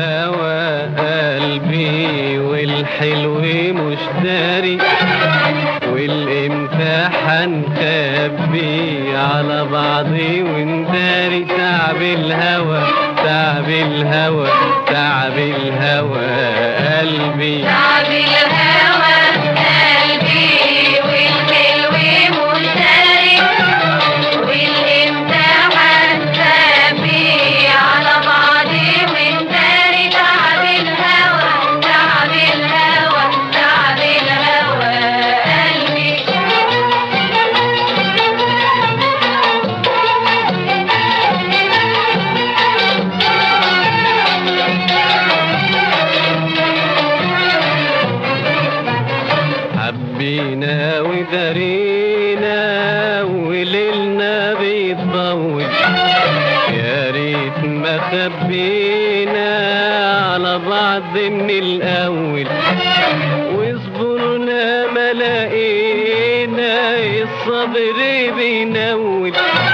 الهوى قلبي والحلو مش داري، والامتحان خبي على بعضي ونداري. تعب الهوى تعب الهوى تعب الهوى قلبي، تعب الهوى قلبي والحلو مش داري، والامتحان خبي على بعضي ونداري. تعب الهوى تعب الهوى تعب الهوى قلبي. حبينا ودارينا وليلنا بيطول، يا ريت ما خبينا على بعض من الأول، وصبرنا ما لقينا الصبر بينول،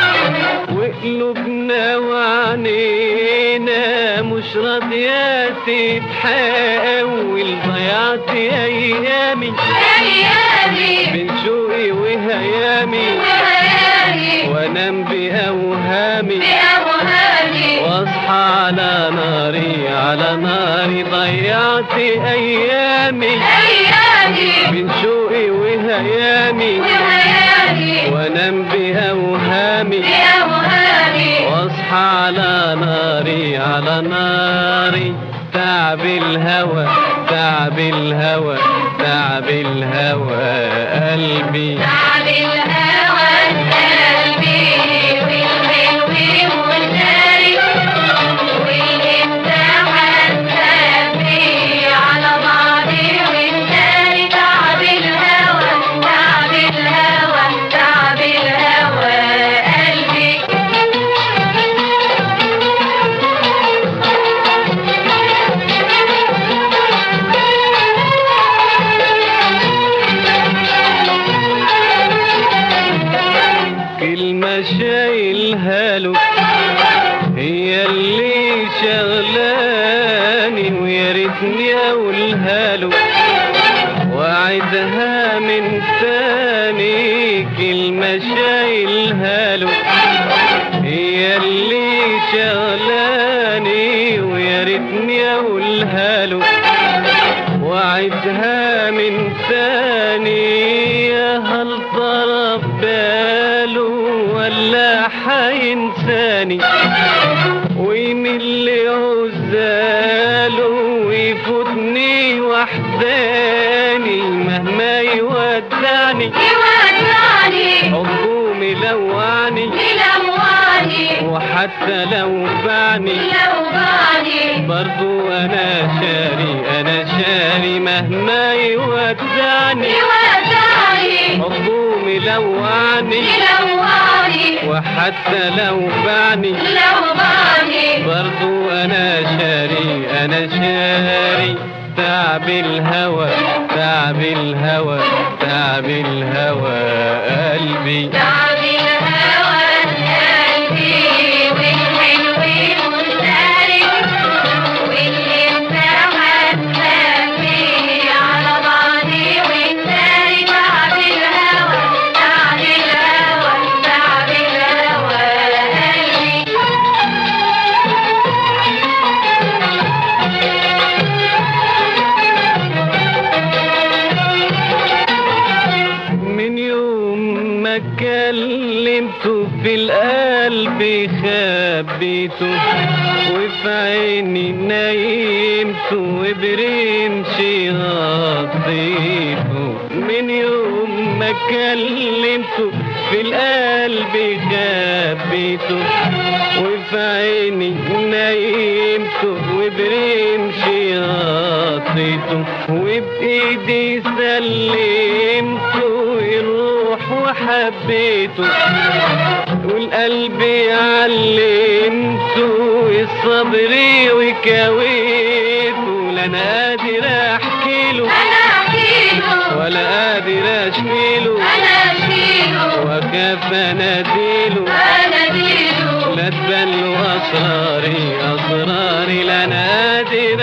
وقلوبنا وعنينا مش راضية تتحول. ضيعت أيامي بين شوقي وهيامي، وانام بأوهامي واصحى على ناري على ناري. ضيعت أيامي بين شوقي وهيامي، وانام بأوهامي واصحى على ناري على ناري. تعب الهوى تعب الهوى تعب الهوى قلبي، تعب الهوى قلبي والحلو مش داري، والامتحان خبي على بعضي ونداري. تعب الهوى تعب الهوى تعب الهوى قلبي. كلمة شايلها له هي اللي شغلاني، ويا ريتني اقولها له واعدها من تاني. كلمة شايلها له هي اللي شغلاني، ويا ريتني اقولها له واعدها من تاني. يا هل ضرب باله ولا حينساني، ويميل لعزاله ويفوتني وحداني. مهما يودعني حبه ملوعني، وحتى لو باعني برضو انا شاري انا شاري. مهما يودعني حبه ملوعني، وحتى لو باعني برضو انا شاري انا شاري. تعب الهوى تعب الهوى تعب الهوى قلبي، تعب الهوى قلبي والحلو مش داري، والامتحان خبي على بعضي ونداري. تعب الهوى تعب الهوى تعب الهوى قلبي. من يوم ما كلمته في القلب خبيته، وفي عيني نايمته وبرمشي غطيته. من يوم ما كلمته في القلب خبيته، وفي عيني نايمته وبرمشي غطيته. وبإيدي سلمته الروح وحبيته، والقلب علمته الصبر وكويته. لا انا قادر احكيله ولا قادر اشكيله، وكيف اناديله لا تبان له اسراري اسراري. لا انا قادر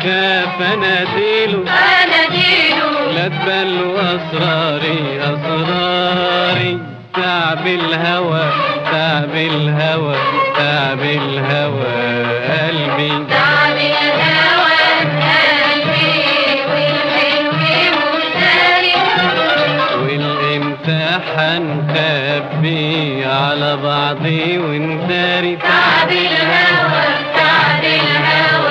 خاف اناديله لا تبلوا اسراري اسراري، تعب الهوى تعب الهوى تعب الهوى قلبي تعب الهوى قلبي والحلو مشتري، والامتحان خبي على بعضي ونداري. تعب الهوى تعب الهوى